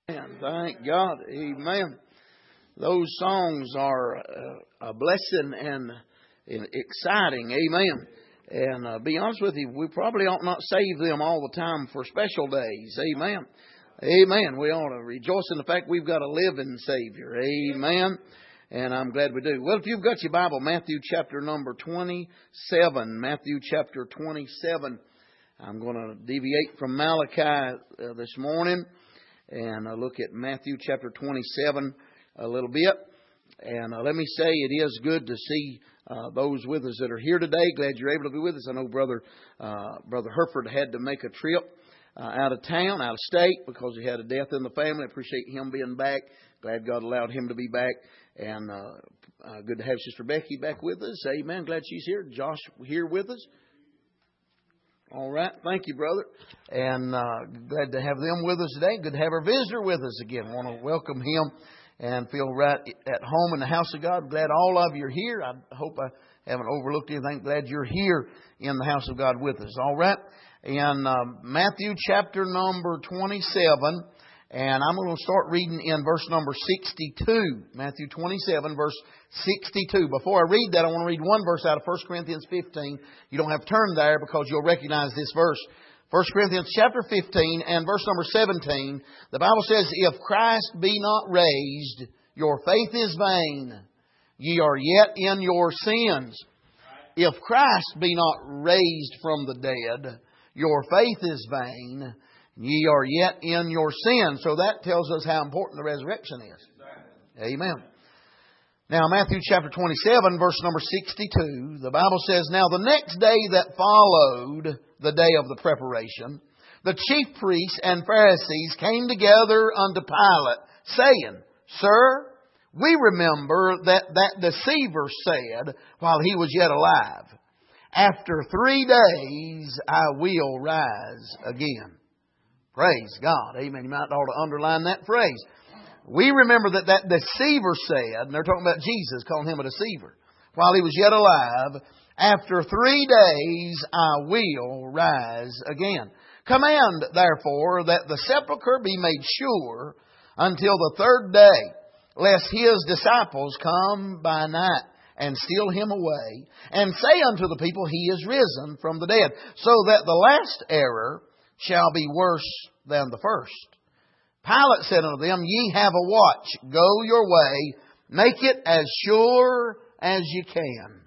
Amen. Thank God. Amen. Those songs are a blessing and exciting. Amen. And be honest with you, we probably ought not save them all the time for special days. Amen. Amen. We ought to rejoice in the fact we've got a living Savior. Amen. And I'm glad we do. Well, if you've got your Bible, Matthew chapter number 27. Matthew chapter 27. I'm going to deviate from Malachi this morning and look at Matthew chapter 27 a little bit. And let me say, it is good to see those with us that are here today. Glad you're able to be with us. I know Brother Herford had to make a trip out of town, out of state, because he had a death in the family. I appreciate him being back. Glad God allowed him to be back. And good to have Sister Becky back with us. Amen. Glad she's here. Josh here with us. All right. Thank you, brother. And glad to have them with us today. Good to have our visitor with us again. Want to welcome him and feel right at home in the house of God. Glad all of you are here. I hope I haven't overlooked anything. Glad you're here in the house of God with us. All right. In Matthew chapter number 27. And I'm going to start reading in verse number 62. Matthew 27, verse 62. Before I read that, I want to read one verse out of 1 Corinthians 15. You don't have to turn there because you'll recognize this verse. 1 Corinthians chapter 15 and verse number 17. The Bible says, "If Christ be not raised, your faith is vain. Ye are yet in your sins. If Christ be not raised from the dead, your faith is vain. Ye are yet in your sins." So that tells us how important the resurrection is. Amen. Now, Matthew chapter 27, verse number 62, the Bible says, "Now the next day that followed the day of the preparation, the chief priests and Pharisees came together unto Pilate, saying, Sir, we remember that deceiver said, while he was yet alive, After 3 days I will rise again." Praise God. Amen. You might ought to underline that phrase. We remember that deceiver said, and they're talking about Jesus, calling him a deceiver, while he was yet alive, "After 3 days I will rise again. Command, therefore, that the sepulchre be made sure until the 3rd day, lest his disciples come by night and steal him away, and say unto the people, He is risen from the dead, so that the last error shall be worse than the first." Pilate said unto them, "Ye have a watch. Go your way. Make it as sure as ye can."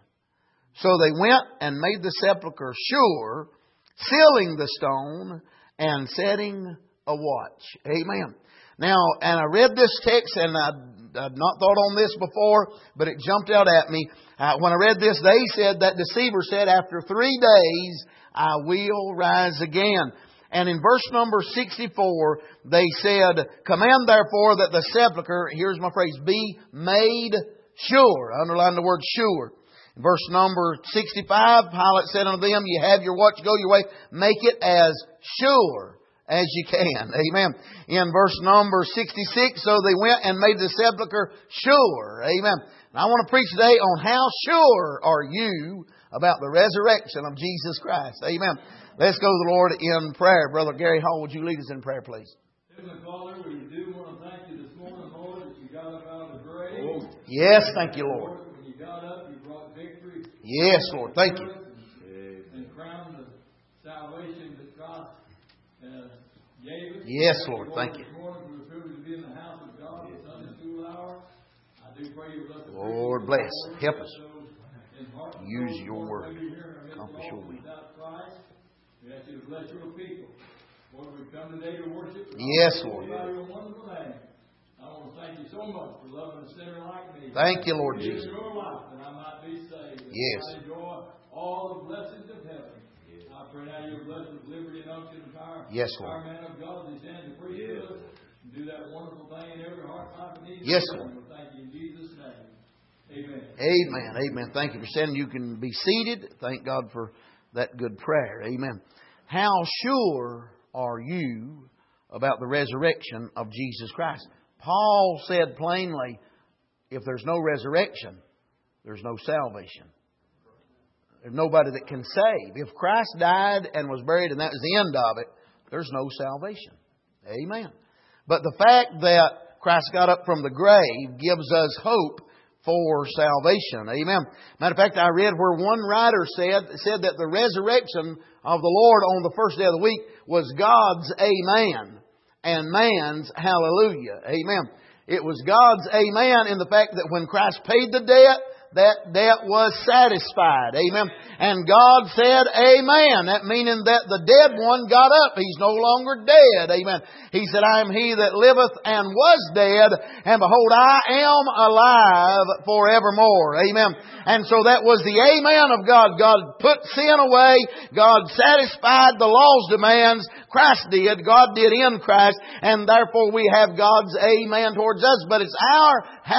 So they went and made the sepulchre sure, sealing the stone and setting a watch. Amen. Now, and I read this text, and I'd not thought on this before, but it jumped out at me. When I read this, they said, that deceiver said, "After 3 days I will rise again." And in verse number 64, they said, "Command therefore that the sepulchre," here's my phrase, "be made sure." Underline the word sure. In verse number 65, Pilate said unto them, "You have your watch, go your way. Make it as sure as you can." Amen. In verse number 66, so they went and made the sepulchre sure. Amen. And I want to preach today on how sure are you about the resurrection of Jesus Christ. Amen. Let's go to the Lord in prayer. Brother Gary Hall, would you lead us in prayer, please? Heavenly Father, we do want to thank you this morning, Lord, that you got up out of the grave. Yes, thank you, Lord. When you got up, you brought victory. Yes, Lord. Thank you. And crowned the salvation that God gave us. Yes, Lord. Thank you. This morning, we were privileged to be in the house of God at Sunday school hour. I do pray you bless us. Lord bless. Help us. Use your word. Accomplish your will. We ask you to bless your people. Lord, we've come today to worship. Yes, Lord. Your wonderful name. I want to thank you so much for loving a sinner like me. Thank you, Lord Jesus. Your life that I might be saved. Yes. I enjoy all the blessings of heaven. I pray now you'll bless with liberty and unction and power. Yes, Lord. Our man of God, these hands of priesthood. And do that wonderful thing in every heart, life, and need. Yes, Lord. We thank you in Jesus' name. Amen. Amen. Amen. Thank you for sending. You can be seated. Thank God for that good prayer. Amen. How sure are you about the resurrection of Jesus Christ? Paul said plainly, if there's no resurrection, there's no salvation. There's nobody that can save. If Christ died and was buried and that was the end of it, there's no salvation. Amen. But the fact that Christ got up from the grave gives us hope for salvation. Amen. Matter of fact, I read where one writer said that the resurrection of the Lord on the first day of the week was God's amen and man's hallelujah. Amen. It was God's amen in the fact that when Christ paid the debt, that debt was satisfied. Amen. And God said, amen. That meaning that the dead one got up. He's no longer dead. Amen. He said, I am he that liveth and was dead, and behold, I am alive forevermore. Amen. And so that was the amen of God. God put sin away. God satisfied the law's demands. Christ did. God did in Christ. And therefore we have God's amen towards us. But it's our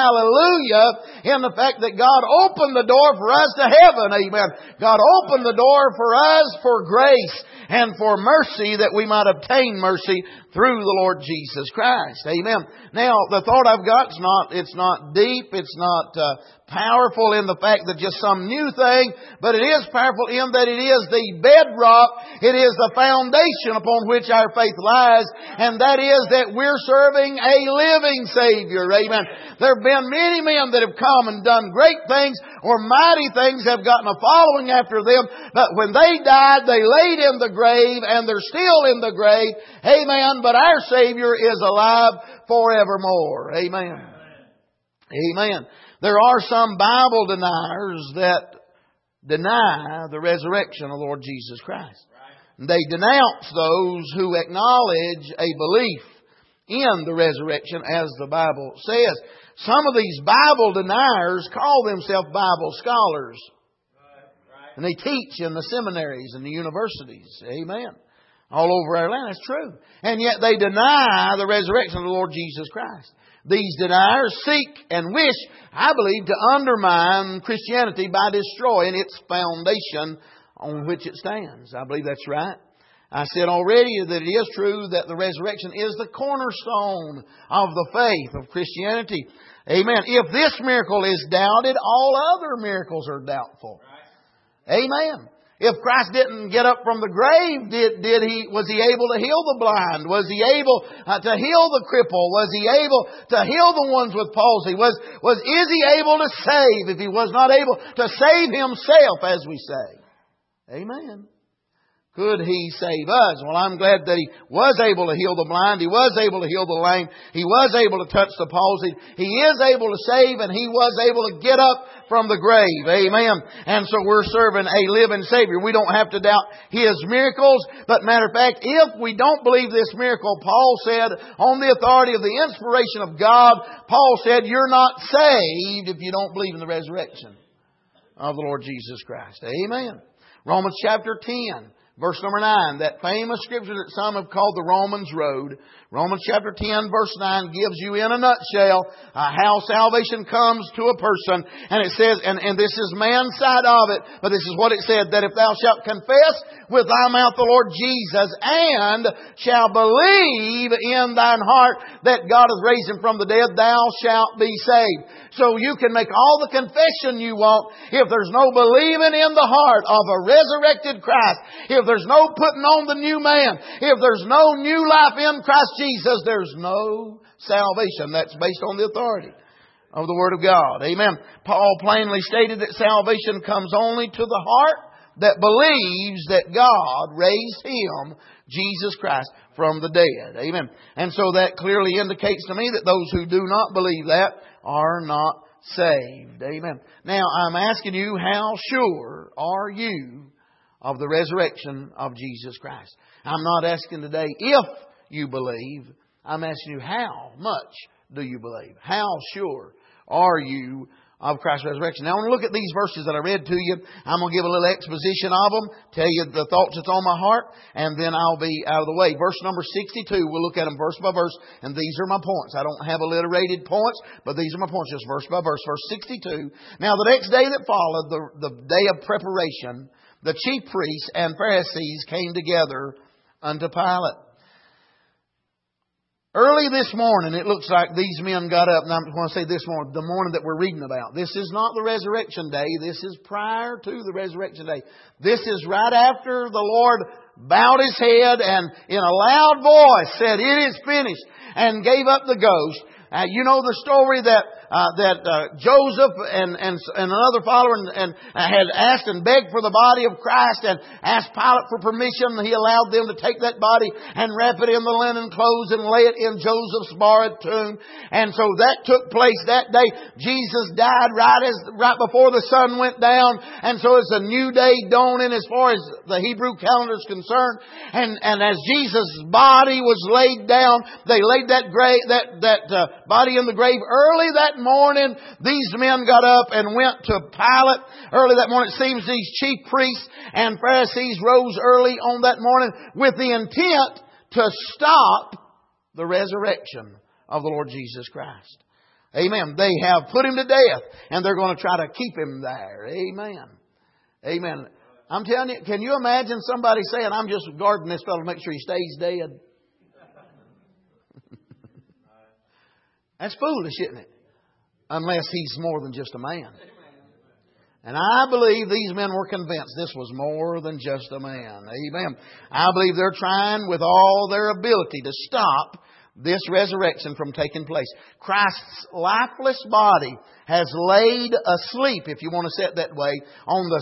hallelujah in the fact that God opened the door for us to heaven. Amen. God opened the door for us for grace and for mercy, that we might obtain mercy through the Lord Jesus Christ. Amen. Now, the thought I've got, it's not deep, it's not powerful in the fact that just some new thing, but it is powerful in that it is the bedrock, it is the foundation upon which our faith lies, and that is that we're serving a living Savior. Amen. There have been many men that have come and done great things, or mighty things, have gotten a following after them, but when they died, they laid in the grave, and they're still in the grave. Amen. But our Savior is alive forevermore. Amen. Amen. There are some Bible deniers that deny the resurrection of the Lord Jesus Christ. They denounce those who acknowledge a belief in the resurrection, as the Bible says. Some of these Bible deniers call themselves Bible scholars. And they teach in the seminaries and the universities. Amen. All over our land. That's true. And yet they deny the resurrection of the Lord Jesus Christ. These deniers seek and wish, I believe, to undermine Christianity by destroying its foundation on which it stands. I believe that's right. I said already that it is true that the resurrection is the cornerstone of the faith of Christianity. Amen. If this miracle is doubted, all other miracles are doubtful. Amen. If Christ didn't get up from the grave, was He able to heal the blind? Was He able to heal the cripple? Was He able to heal the ones with palsy? Is He able to save if He was not able to save Himself, as we say? Amen. Could He save us? Well, I'm glad that He was able to heal the blind. He was able to heal the lame. He was able to touch the palsy. He is able to save, and He was able to get up from the grave. Amen. And so we're serving a living Savior. We don't have to doubt His miracles. But matter of fact, if we don't believe this miracle, Paul said, on the authority of the inspiration of God, Paul said, you're not saved if you don't believe in the resurrection of the Lord Jesus Christ. Amen. Romans chapter 10. Verse number 9, that famous scripture that some have called the Romans Road. Romans chapter 10 verse 9 gives you in a nutshell how salvation comes to a person. And it says, and this is man's side of it, but this is what it said, that if thou shalt confess with thy mouth the Lord Jesus, and shall believe in thine heart that God hath raised Him from the dead, thou shalt be saved. So you can make all the confession you want. If there's no believing in the heart of a resurrected Christ, if there's no putting on the new man, if there's no new life in Christ Jesus, there's no salvation. That's based on the authority of the Word of God. Amen. Paul plainly stated that salvation comes only to the heart that believes that God raised Him, Jesus Christ, from the dead. Amen. And so that clearly indicates to me that those who do not believe that are not saved. Amen. Now, I'm asking you, how sure are you of the resurrection of Jesus Christ? I'm not asking today if you believe. I'm asking you, how much do you believe? How sure are you of Christ's resurrection? Now, I want to look at these verses that I read to you. I'm going to give a little exposition of them, tell you the thoughts that's on my heart, and then I'll be out of the way. Verse number 62, we'll look at them verse by verse, and these are my points. I don't have alliterated points, but these are my points, just verse by verse. Verse 62, now the next day that followed, the day of preparation, the chief priests and Pharisees came together unto Pilate. Early this morning, it looks like these men got up, and I want to say this morning, the morning that we're reading about. This is not the resurrection day. This is prior to the resurrection day. This is right after the Lord bowed His head, and in a loud voice said, "It is finished," and gave up the ghost. You know the story that Joseph and another follower and had asked and begged for the body of Christ and asked Pilate for permission. He allowed them to take that body and wrap it in the linen clothes and lay it in Joseph's borrowed tomb. And so that took place that day. Jesus died right before the sun went down, and so it's a new day dawning as far as the Hebrew calendar is concerned. And as Jesus' body was laid down, they laid that body in the grave early that morning. These men got up and went to Pilate early that morning. It seems these chief priests and Pharisees rose early on that morning with the intent to stop the resurrection of the Lord Jesus Christ. Amen. They have put Him to death, and they're going to try to keep Him there. Amen. Amen. I'm telling you, can you imagine somebody saying, "I'm just guarding this fellow to make sure he stays dead"? That's foolish, isn't it? Unless he's more than just a man. And I believe these men were convinced this was more than just a man. Amen. I believe they're trying with all their ability to stop this resurrection from taking place. Christ's lifeless body has laid asleep, if you want to say it that way, on the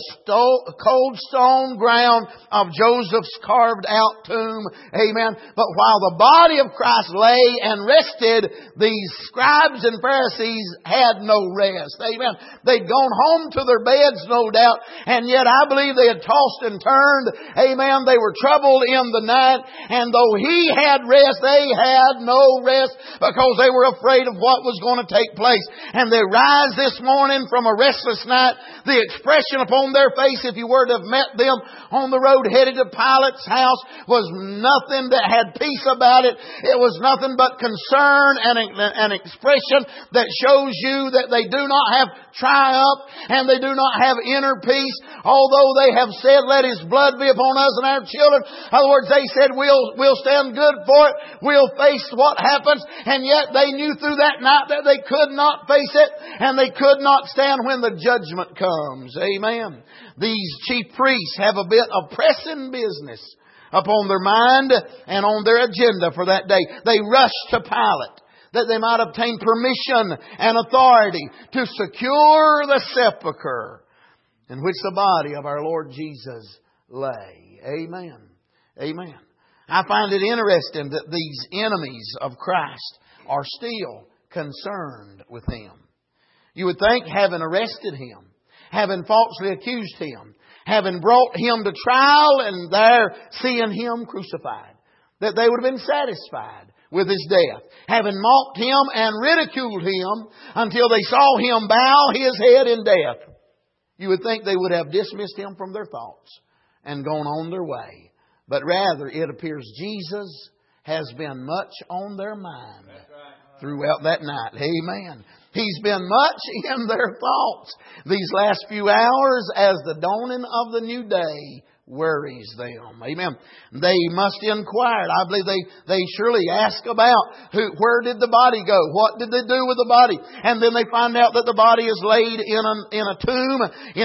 cold stone ground of Joseph's carved out tomb. Amen. But while the body of Christ lay and rested, these scribes and Pharisees had no rest. Amen. They'd gone home to their beds, no doubt, and yet I believe they had tossed and turned. Amen. They were troubled in the night, and though He had rest, they had no rest because they were afraid of what was going to take place. And they rise this morning from a restless night. The expression upon their face, if you were to have met them on the road headed to Pilate's house, was nothing that had peace about it. It was nothing but concern and an expression that shows you that they do not have triumph and they do not have inner peace. Although they have said, "Let His blood be upon us and our children." In other words, they said, we'll stand good for it. We'll face what happens. And yet they knew through that night that they could not face it, and they could not stand when the judgment comes. Amen. These chief priests have a bit of pressing business upon their mind and on their agenda for that day. They rushed to Pilate that they might obtain permission and authority to secure the sepulchre in which the body of our Lord Jesus lay. Amen. Amen. I find it interesting that these enemies of Christ are still concerned with Him. You would think, having arrested Him, having falsely accused Him, having brought Him to trial and there seeing Him crucified, that they would have been satisfied with His death. Having mocked Him and ridiculed Him until they saw Him bow His head in death, you would think they would have dismissed Him from their thoughts and gone on their way. But rather, it appears Jesus has been much on their mind throughout that night. Amen. He's been much in their thoughts these last few hours as the dawning of the new day worries them. Amen. They must inquire. I believe they surely ask about where did the body go? What did they do with the body? And then they find out that the body is laid in a tomb, in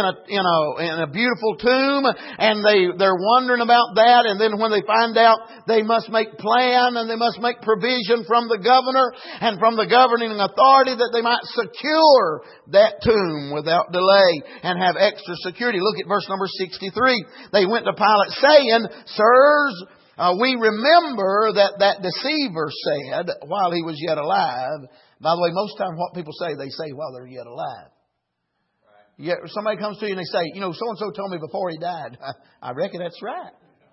a beautiful tomb, and they're wondering about that. And then when they find out, they must make plan and they must make provision from the governor and from the governing authority that they might secure that tomb without delay and have extra security. Look at verse number 63. They went to Pilate saying, "Sirs, we remember that deceiver said while he was yet alive." By the way, most times what people say, they say while they're yet alive. Yet somebody comes to you and they say, so-and-so told me before he died. I reckon that's right.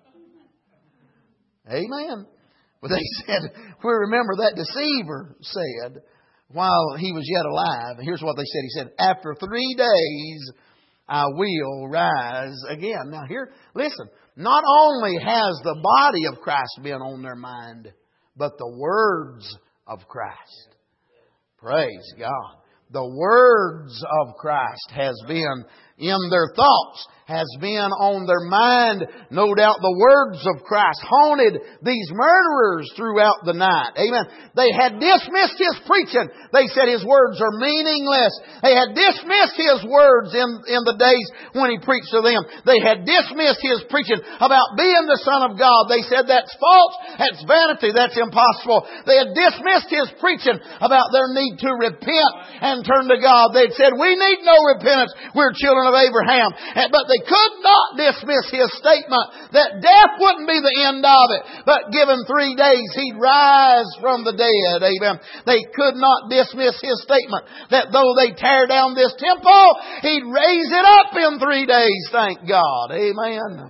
Amen. But they said, we remember that deceiver said while he was yet alive. And here's what they said. He said, "After 3 days I will rise again." Now here, listen, not only has the body of Christ been on their mind, but the words of Christ. Praise God. The words of Christ has been in their thoughts, has been on their mind. No doubt the words of Christ haunted these murderers throughout the night. Amen. They had dismissed His preaching. They said His words are meaningless. They had dismissed His words in the days when He preached to them. They had dismissed His preaching about being the Son of God. They said that's false, that's vanity, that's impossible. They had dismissed His preaching about their need to repent and turn to God. They had said, we need no repentance. We're children of Abraham. But they could not dismiss His statement that death wouldn't be the end of it, but given 3 days He'd rise from the dead. Amen. They could not dismiss His statement that though they tear down this temple, He'd raise it up in 3 days. Thank God. Amen.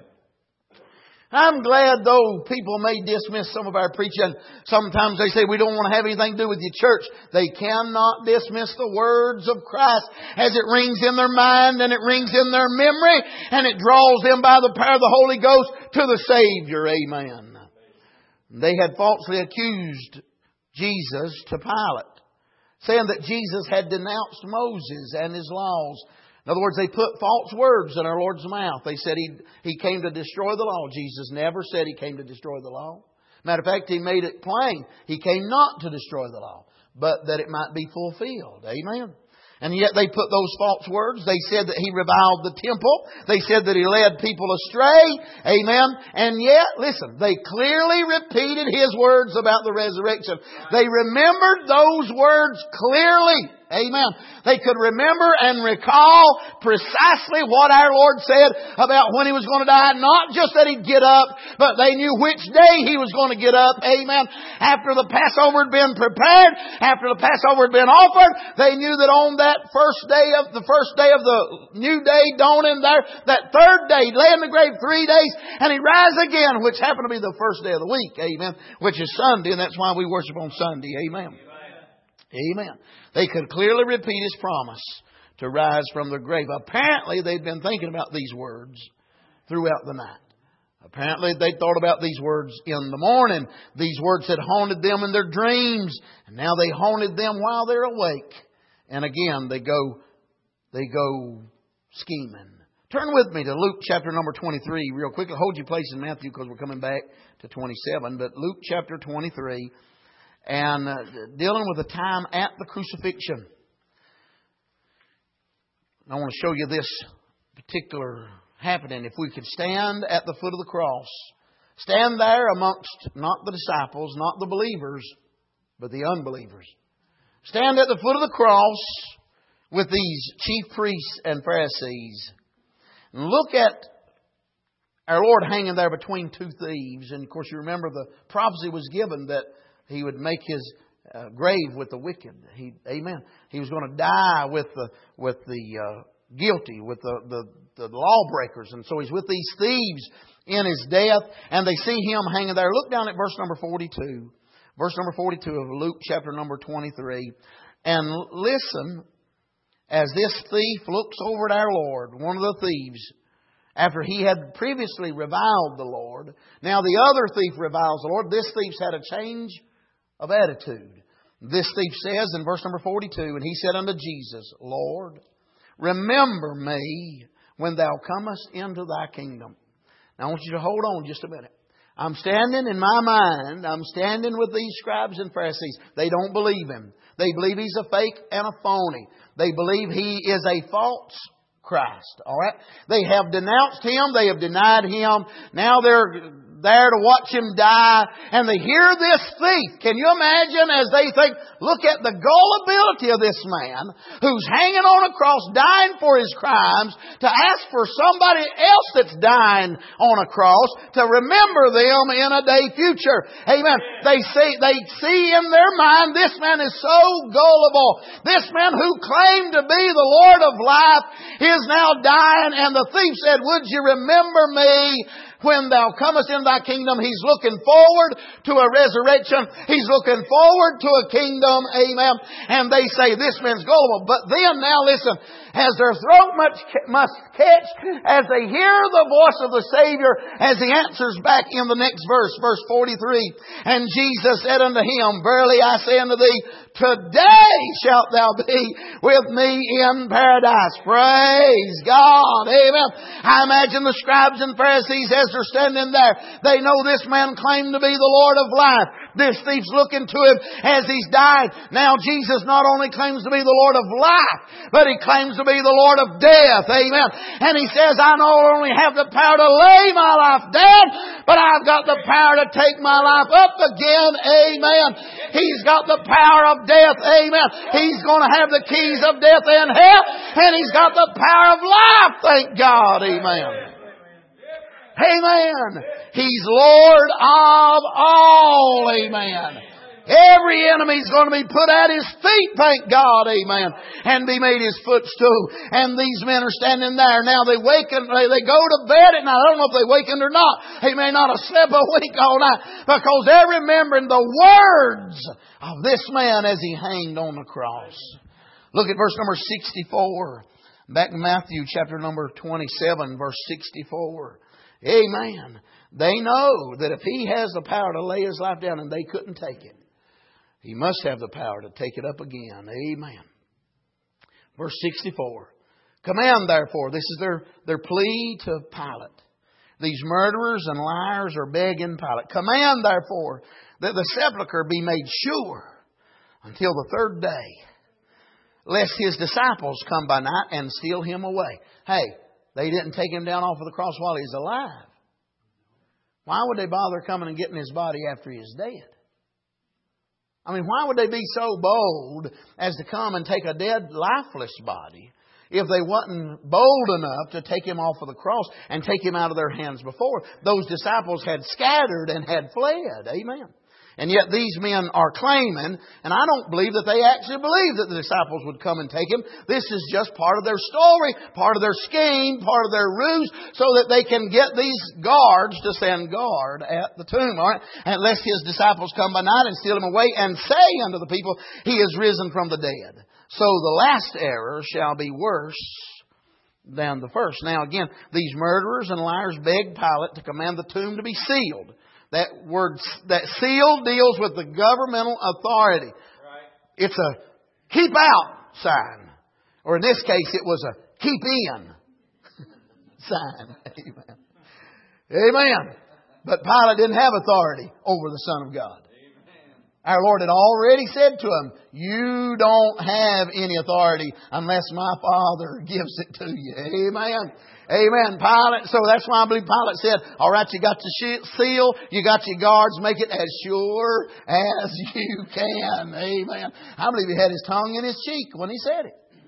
I'm glad though people may dismiss some of our preaching. Sometimes they say we don't want to have anything to do with your church. They cannot dismiss the words of Christ as it rings in their mind and it rings in their memory and it draws them by the power of the Holy Ghost to the Savior. Amen. They had falsely accused Jesus to Pilate, saying that Jesus had denounced Moses and his laws. In other words, they put false words in our Lord's mouth. They said He came to destroy the law. Jesus never said He came to destroy the law. Matter of fact, He made it plain. He came not to destroy the law, but that it might be fulfilled. Amen. And yet they put those false words. They said that He reviled the temple. They said that He led people astray. Amen. And yet, listen, they clearly repeated His words about the resurrection. They remembered those words clearly. Amen. They could remember and recall precisely what our Lord said about when He was going to die. Not just that He'd get up, but they knew which day He was going to get up. Amen. After the Passover had been prepared, after the Passover had been offered, they knew that on that first day of the new day dawning there, that third day, He'd lay in the grave 3 days and He'd rise again, which happened to be the first day of the week. Amen. Which is Sunday, and that's why we worship on Sunday. Amen. Amen. They could clearly repeat His promise to rise from the grave. Apparently, they'd been thinking about these words throughout the night. Apparently, they thought about these words in the morning. These words had haunted them in their dreams. And now they haunted them while they're awake. And again, they go scheming. Turn with me to Luke chapter number 23 real quickly. Hold your place in Matthew because we're coming back to 27. But Luke chapter 23. And dealing with the time at the crucifixion. I want to show you this particular happening. If we could stand at the foot of the cross, stand there amongst not the disciples, not the believers, but the unbelievers. Stand at the foot of the cross with these chief priests and Pharisees. And look at our Lord hanging there between two thieves. And of course you remember the prophecy was given that He would make His grave with the wicked. Amen. He was going to die with the guilty, with the lawbreakers. And so He's with these thieves in His death. And they see Him hanging there. Look down at verse number 42. Verse number 42 of Luke chapter number 23. And listen as this thief looks over at our Lord, one of the thieves, after he had previously reviled the Lord. Now the other thief reviles the Lord. This thief's had a change of attitude. This thief says in verse number 42, and he said unto Jesus, Lord, remember me when Thou comest into Thy kingdom. Now I want you to hold on just a minute. I'm standing in my mind, I'm standing with these scribes and Pharisees. They don't believe Him. They believe He's a fake and a phony. They believe He is a false Christ. All right? They have denounced Him. They have denied Him. Now they're there to watch Him die. And they hear this thief. Can you imagine as they think, look at the gullibility of this man who's hanging on a cross, dying for his crimes, to ask for somebody else that's dying on a cross to remember them in a day future. Amen. They see in their mind, this man is so gullible. This man who claimed to be the Lord of life is now dying. And the thief said, would you remember me when Thou comest in Thy kingdom? He's looking forward to a resurrection. He's looking forward to a kingdom. Amen. And they say, this man's gullible. But then now listen, as their throat must catch, as they hear the voice of the Savior, as He answers back in the next verse, verse 43. And Jesus said unto him, verily I say unto thee, today shalt thou be with me in paradise. Praise God. Amen. I imagine the scribes and Pharisees, as they're standing there, they know this man claimed to be the Lord of life. This thief's looking to him as he's died. Now Jesus not only claims to be the Lord of life, but He claims to be the Lord of death. Amen. And He says, I not only have the power to lay my life down, but I've got the power to take my life up again. Amen. He's got the power of death. Amen. He's going to have the keys of death and hell, and He's got the power of life. Thank God. Amen. Amen. He's Lord of all. Amen. Every enemy's going to be put at His feet, thank God, amen, and be made His footstool. And these men are standing there. Now they waken, they go to bed at night. I don't know if they wakened or not. They may not have slept a week all night, because they're remembering the words of this man as he hanged on the cross. Look at verse number 64. Back in Matthew chapter number 27, verse 64. Amen. They know that if He has the power to lay His life down and they couldn't take it, He must have the power to take it up again. Amen. Verse 64. Command therefore, this is their plea to Pilate. These murderers and liars are begging Pilate. Command therefore that the sepulchre be made sure until the third day, lest His disciples come by night and steal Him away. Hey, they didn't take Him down off of the cross while He's alive. Why would they bother coming and getting His body after He is dead? I mean, why would they be so bold as to come and take a dead, lifeless body if they wasn't bold enough to take Him off of the cross and take Him out of their hands before? Those disciples had scattered and had fled. Amen. And yet these men are claiming, and I don't believe that they actually believe that the disciples would come and take Him. This is just part of their story, part of their scheme, part of their ruse, so that they can get these guards to stand guard at the tomb. All right? And lest His disciples come by night and steal Him away and say unto the people, He is risen from the dead. So the last error shall be worse than the first. Now again, these murderers and liars begged Pilate to command the tomb to be sealed. That word, that seal, deals with the governmental authority. Right. It's a keep out sign. Or in this case, it was a keep in sign. Amen. Amen. But Pilate didn't have authority over the Son of God. Amen. Our Lord had already said to him, you don't have any authority unless my Father gives it to you. Amen. Amen. Pilate. So that's why I believe Pilate said, all right, you got your seal, you got your guards, make it as sure as you can. Amen. I believe he had his tongue in his cheek when he said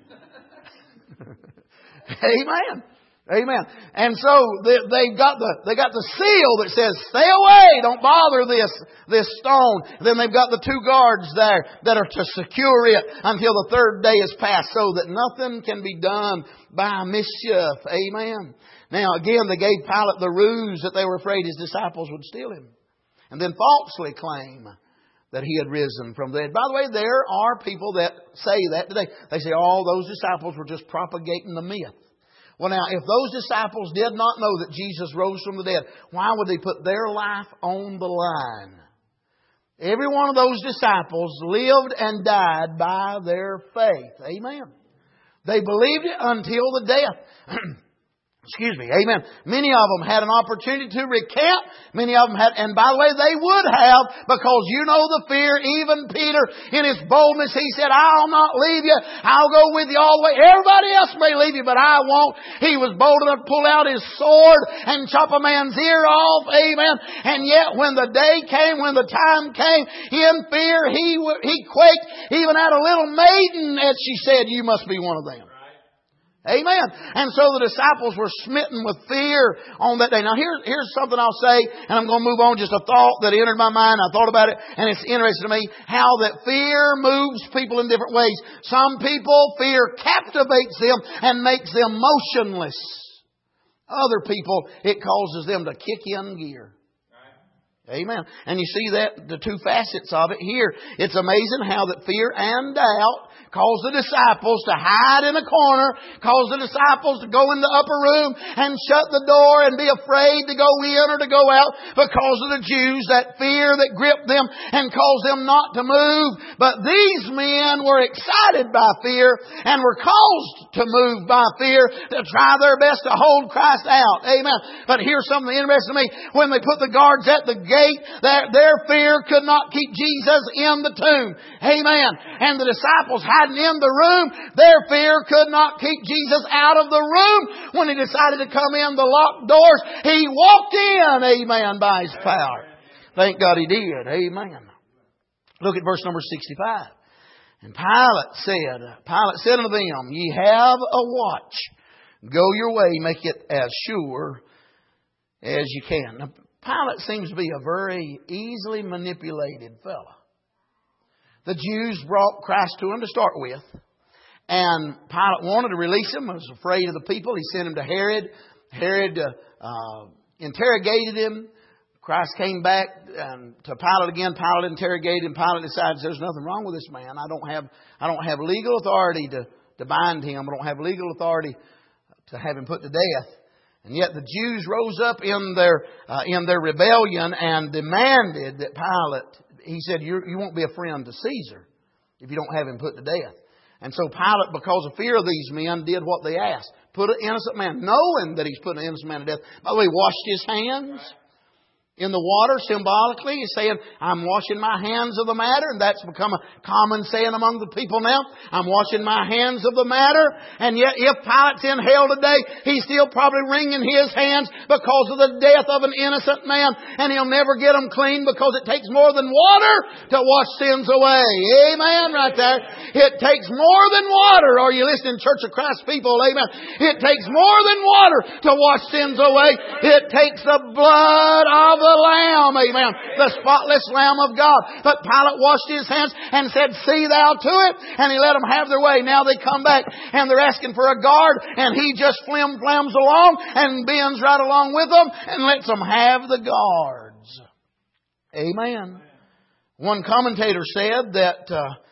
it. Amen. Amen. And so they got the seal that says, stay away, don't bother this stone. Then they've got the two guards there that are to secure it until the third day is passed, so that nothing can be done by mischief. Amen. Now again, they gave Pilate the ruse that they were afraid his disciples would steal Him, and then falsely claim that He had risen from the dead. By the way, there are people that say that today. They say, all those disciples were just propagating the myth. Well, now, if those disciples did not know that Jesus rose from the dead, why would they put their life on the line? Every one of those disciples lived and died by their faith. Amen. They believed it until the death. Excuse me. Amen. Many of them had an opportunity to recant. Many of them had, and by the way, they would have, because you know the fear. Even Peter, in his boldness, he said, I'll not leave you. I'll go with you all the way. Everybody else may leave you, but I won't. He was bold enough to pull out his sword and chop a man's ear off. Amen. And yet when the day came, when the time came, in fear, he quaked. Even had a little maiden, as she said, you must be one of them. Amen. And so the disciples were smitten with fear on that day. Now here's something I'll say, and I'm going to move on. Just a thought that entered my mind. I thought about it, and it's interesting to me how that fear moves people in different ways. Some people, fear captivates them and makes them motionless. Other people, it causes them to kick in gear. Amen. And you see that, the two facets of it here. It's amazing how that fear and doubt caused the disciples to hide in a corner, caused the disciples to go in the upper room and shut the door and be afraid to go in or to go out because of the Jews, that fear that gripped them and caused them not to move. But these men were excited by fear and were caused to move by fear to try their best to hold Christ out. Amen. But here's something interesting to me. When they put the guards at the gate, their fear could not keep Jesus in the tomb. Amen. And the disciples hiding in the room, their fear could not keep Jesus out of the room. When He decided to come in the locked doors, He walked in, amen, by His power. Thank God He did. Amen. Look at verse number 65. And Pilate said unto them, Ye have a watch. Go your way, make it as sure as you can. Now, Pilate seems to be a very easily manipulated fellow. The Jews brought Christ to him to start with. And Pilate wanted to release him. He was afraid of the people. He sent him to Herod. Herod interrogated him. Christ came back to Pilate again. Pilate interrogated him. Pilate decides there's nothing wrong with this man. I don't have legal authority to bind him. I don't have legal authority to have him put to death. And yet the Jews rose up in their rebellion and demanded that Pilate, he said, you won't be a friend to Caesar if you don't have him put to death. And so Pilate, because of fear of these men, did what they asked. Put an innocent man, knowing that he's put an innocent man to death. By the way, washed his hands in the water, symbolically. He's saying, I'm washing my hands of the matter. And that's become a common saying among the people now. I'm washing my hands of the matter. And yet, if Pilate's in hell today, he's still probably wringing his hands because of the death of an innocent man. And he'll never get them clean because it takes more than water to wash sins away. Amen, right there. It takes more than water. Are you listening, Church of Christ people? Amen. It takes more than water to wash sins away. It takes the blood of the Lamb, amen, the spotless Lamb of God. But Pilate washed his hands and said, see thou to it. And he let them have their way. Now they come back and they're asking for a guard. And he just flim-flams along and bends right along with them and lets them have the guards. Amen. One commentator said that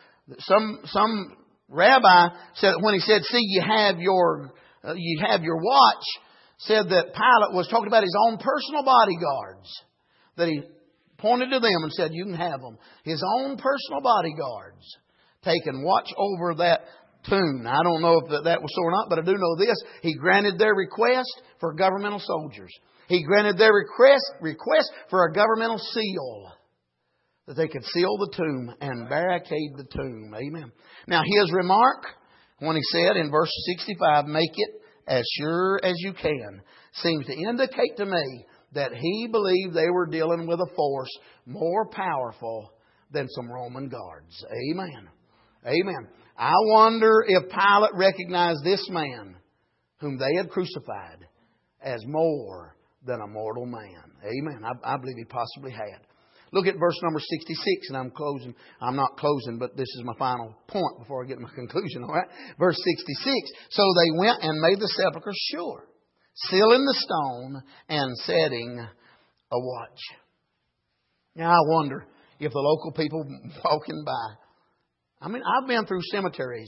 some rabbi said when he said, see, you have your watch, said that Pilate was talking about his own personal bodyguards. That he pointed to them and said, you can have them. His own personal bodyguards take and watch over that tomb. Now, I don't know if that was so or not, but I do know this. He granted their request for governmental soldiers. He granted their request for a governmental seal. That they could seal the tomb and barricade the tomb. Amen. Now, his remark, when he said in verse 65, make it as sure as you can, seems to indicate to me that he believed they were dealing with a force more powerful than some Roman guards. Amen. Amen. I wonder if Pilate recognized this man whom they had crucified as more than a mortal man. Amen. I believe he possibly had. Look at verse number 66, and I'm closing. I'm not closing, but this is my final point before I get to my conclusion, all right? Verse 66. So they went and made the sepulchre sure, sealing the stone and setting a watch. Now, I wonder if the local people walking by, I've been through cemeteries.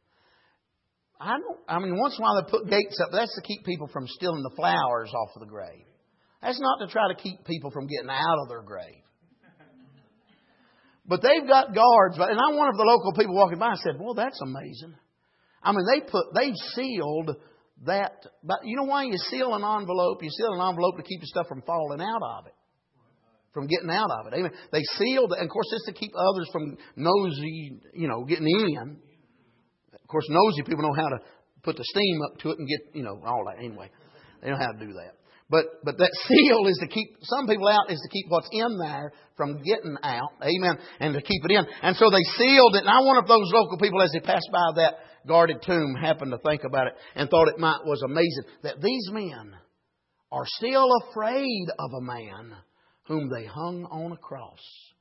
Once in a while they put gates up. That's to keep people from stealing the flowers off of the grave. That's not to try to keep people from getting out of their grave. But they've got guards. And I wonder if the local people walking by said, well, that's amazing. They sealed that. But you know why you seal an envelope? You seal an envelope to keep the stuff from falling out of it. From getting out of it. Amen. They sealed it. And of course, this to keep others from nosy, getting in. Of course, nosy people know how to put the steam up to it and get, all that. Anyway, they know how to do that. But that seal is to keep some people out, is to keep what's in there from getting out. Amen. And to keep it in. And so they sealed it. And I wonder if those local people, as they passed by that guarded tomb, happened to think about it and thought it was amazing that these men are still afraid of a man whom they hung on a cross.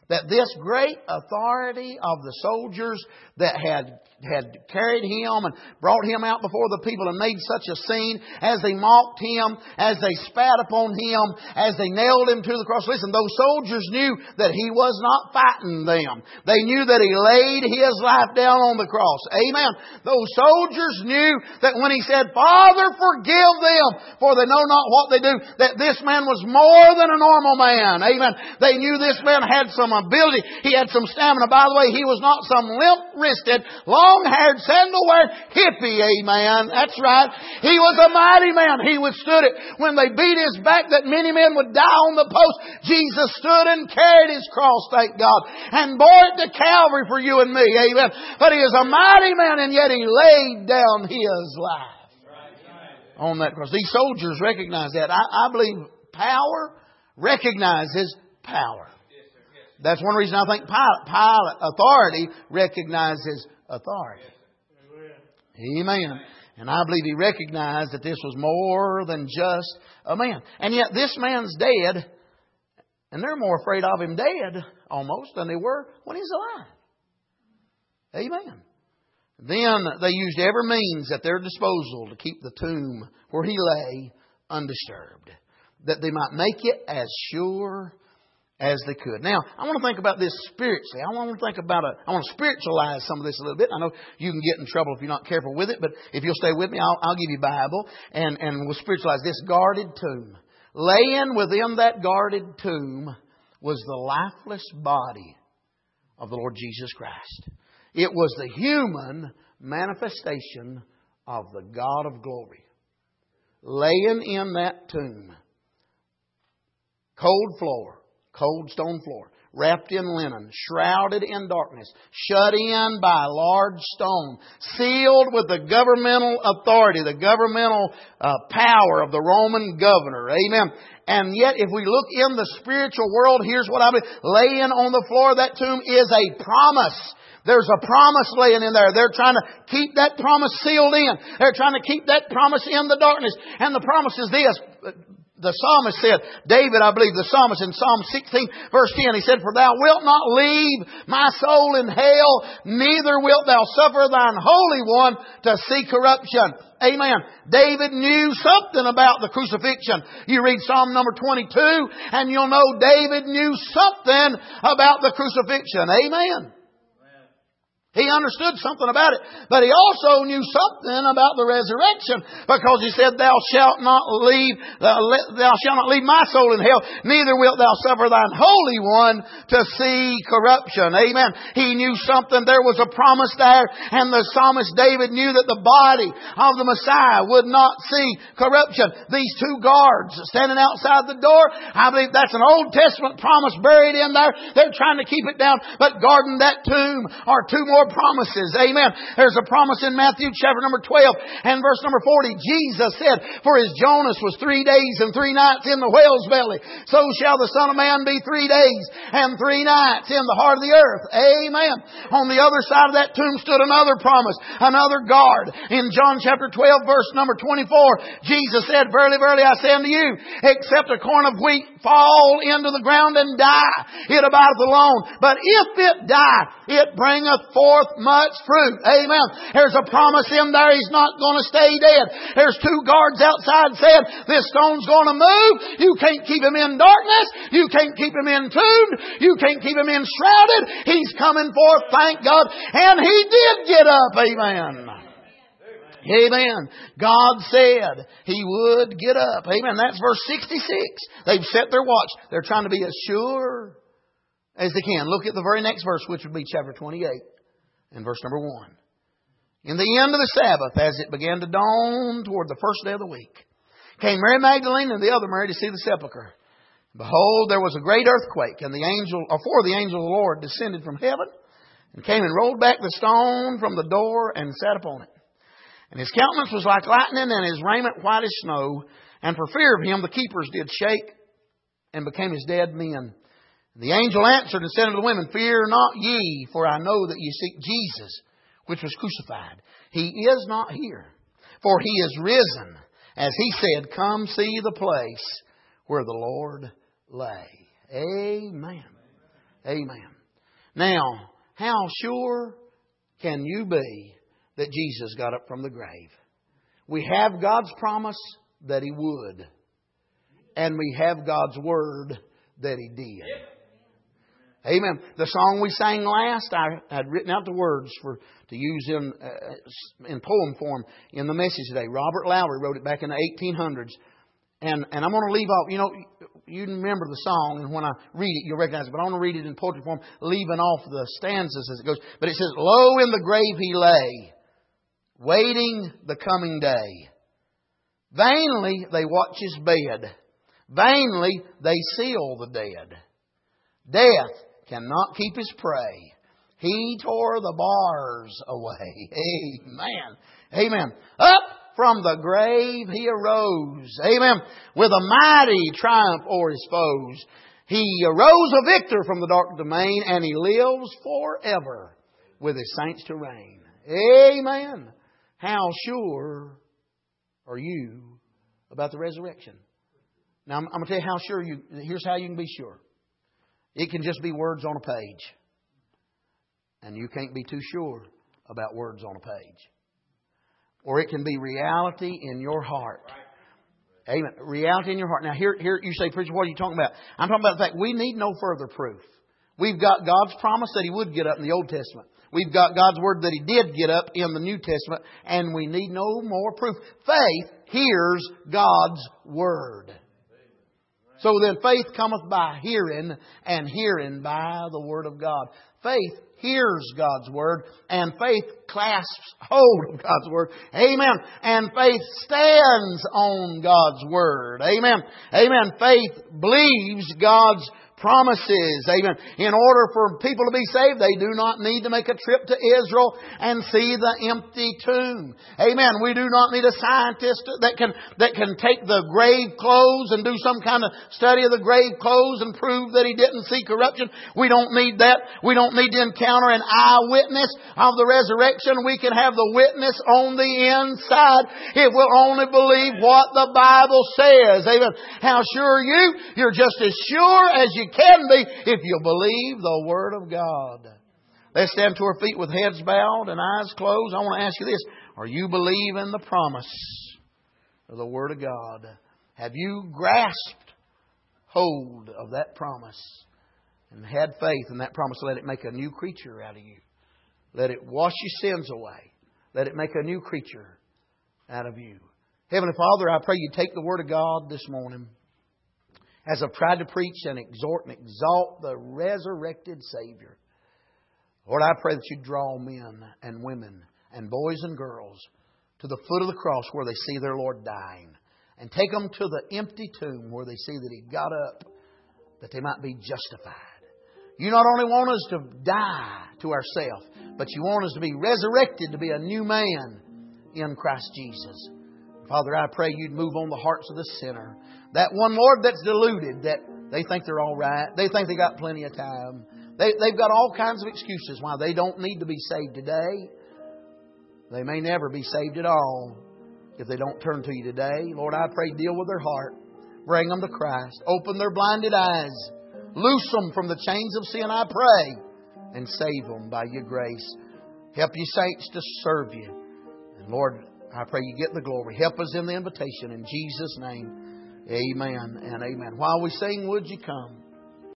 that this great authority of the soldiers that had carried Him and brought Him out before the people and made such a scene, as they mocked Him, as they spat upon Him, as they nailed Him to the cross. Listen, those soldiers knew that He was not fighting them. They knew that He laid His life down on the cross. Amen. Those soldiers knew that when He said, Father, forgive them, for they know not what they do, that this man was more than a normal man. Amen. They knew this man had some ability. He had some stamina. By the way, he was not some limp-wristed, long-haired, sandal-wearing hippie. Amen. That's right. He was a mighty man. He withstood it. When they beat His back that many men would die on the post, Jesus stood and carried His cross, thank God, and bore it to Calvary for you and me. Amen. But He is a mighty man, and yet He laid down His life on that cross. These soldiers recognize that. I believe power recognizes power. That's one reason I think authority recognizes authority. Amen. And I believe he recognized that this was more than just a man. And yet this man's dead, and they're more afraid of him dead almost than they were when he's alive. Amen. Then they used every means at their disposal to keep the tomb where he lay undisturbed, that they might make it as sure as they could. Now, I want to think about this spiritually. I want to spiritualize some of this a little bit. I know you can get in trouble if you're not careful with it, but if you'll stay with me, I'll give you a Bible, and we'll spiritualize this guarded tomb. Laying within that guarded tomb was the lifeless body of the Lord Jesus Christ. It was the human manifestation of the God of glory. Laying in that tomb. Cold stone floor, wrapped in linen, shrouded in darkness, shut in by a large stone, sealed with the governmental authority, the governmental power of the Roman governor. Amen. And yet, if we look in the spiritual world, here's what I believe. Laying on the floor of that tomb is a promise. There's a promise laying in there. They're trying to keep that promise sealed in. They're trying to keep that promise in the darkness. And the promise is this. The psalmist said, David, I believe, the psalmist in Psalm 16, verse 10, he said, For thou wilt not leave my soul in hell, neither wilt thou suffer thine Holy One to see corruption. Amen. David knew something about the crucifixion. You read Psalm number 22, and you'll know David knew something about the crucifixion. Amen. He understood something about it. But he also knew something about the resurrection, because he said, Thou shalt not leave my soul in hell, neither wilt thou suffer thine Holy One to see corruption. Amen. He knew something. There was a promise there, and the psalmist David knew that the body of the Messiah would not see corruption. These two guards standing outside the door, I believe that's an Old Testament promise buried in there. They're trying to keep it down, but guarding that tomb are two more promises. Amen. There's a promise in Matthew chapter number 12 and verse number 40. Jesus said, For as Jonas was 3 days and 3 nights in the whale's belly, so shall the Son of Man be 3 days and 3 nights in the heart of the earth. Amen. On the other side of that tomb stood another promise, another guard. In John chapter 12 verse number 24, Jesus said, Verily, verily, I say unto you, except a corn of wheat fall into the ground and die, it abideth alone. But if it die, it bringeth forth much fruit. Amen. There's a promise in there. He's not going to stay dead. There's two guards outside saying, this stone's going to move. You can't keep him in darkness. You can't keep him entombed. You can't keep him enshrouded. He's coming forth, thank God. And he did get up. Amen. Amen. God said He would get up. Amen. That's verse 66. They've set their watch. They're trying to be as sure as they can. Look at the very next verse, which would be chapter 28 and verse number 1. In the end of the Sabbath, as it began to dawn toward the first day of the week, came Mary Magdalene and the other Mary to see the sepulchre. Behold, there was a great earthquake, and the angel of the Lord descended from heaven and came and rolled back the stone from the door and sat upon it. And his countenance was like lightning, and his raiment white as snow. And for fear of him, the keepers did shake and became as dead men. And the angel answered and said unto the women, Fear not ye, for I know that ye seek Jesus, which was crucified. He is not here, for He is risen. As He said, Come see the place where the Lord lay. Amen. Amen. Now, how sure can you be that Jesus got up from the grave? We have God's promise that He would. And we have God's Word that He did. Amen. The song we sang last, I had written out the words to use in poem form in the message today. Robert Lowry wrote it back in the 1800s. And I'm going to leave off, you remember the song, and when I read it, you'll recognize it, but I want to read it in poetry form, leaving off the stanzas as it goes. But it says, "Lo, in the grave he lay, waiting the coming day. Vainly they watch his bed. Vainly they seal the dead. Death cannot keep his prey. He tore the bars away." Amen. Amen. Up from the grave he arose. Amen. With a mighty triumph o'er his foes. He arose a victor from the dark domain, and He lives forever with His saints to reign. Amen. How sure are you about the resurrection? Now, I'm going to tell you how sure here's how you can be sure. It can just be words on a page. And you can't be too sure about words on a page. Or it can be reality in your heart. Amen. Reality in your heart. Now here you say, "Preacher, what are you talking about?" I'm talking about the fact we need no further proof. We've got God's promise that He would get up in the Old Testament. We've got God's Word that He did get up in the New Testament. And we need no more proof. Faith hears God's Word. So then faith cometh by hearing, and hearing by the Word of God. Faith hears God's Word, and faith clasps hold of God's Word. Amen. And faith stands on God's Word. Amen. Amen. Faith believes God's promises. Amen. In order for people to be saved, they do not need to make a trip to Israel and see the empty tomb. Amen. We do not need a scientist that can take the grave clothes and do some kind of study of the grave clothes and prove that he didn't see corruption. We don't need that. We don't need to encounter an eyewitness of the resurrection. We can have the witness on the inside if we'll only believe what the Bible says. Amen. How sure are you? You're just as sure as you can be if you believe the Word of God. Let's stand to our feet with heads bowed and eyes closed. I want to ask you this. Are you believing the promise of the Word of God? Have you grasped hold of that promise and had faith in that promise? Let it make a new creature out of you. Let it wash your sins away. Let it make a new creature out of you. Heavenly Father, I pray you take the Word of God this morning as I've tried to preach and exhort and exalt the resurrected Savior. Lord, I pray that you draw men and women and boys and girls to the foot of the cross where they see their Lord dying. And take them to the empty tomb where they see that He got up, that they might be justified. You not only want us to die to ourselves, but you want us to be resurrected to be a new man in Christ Jesus. Father, I pray you'd move on the hearts of the sinner. That one, Lord, that's deluded, that they think they're all right. They think they got plenty of time. They've got all kinds of excuses why they don't need to be saved today. They may never be saved at all if they don't turn to you today. Lord, I pray deal with their heart. Bring them to Christ. Open their blinded eyes. Loose them from the chains of sin, I pray. And save them by your grace. Help you saints to serve you. And Lord, I pray you get the glory. Help us in the invitation. In Jesus' name, amen and amen. While we sing, would you come?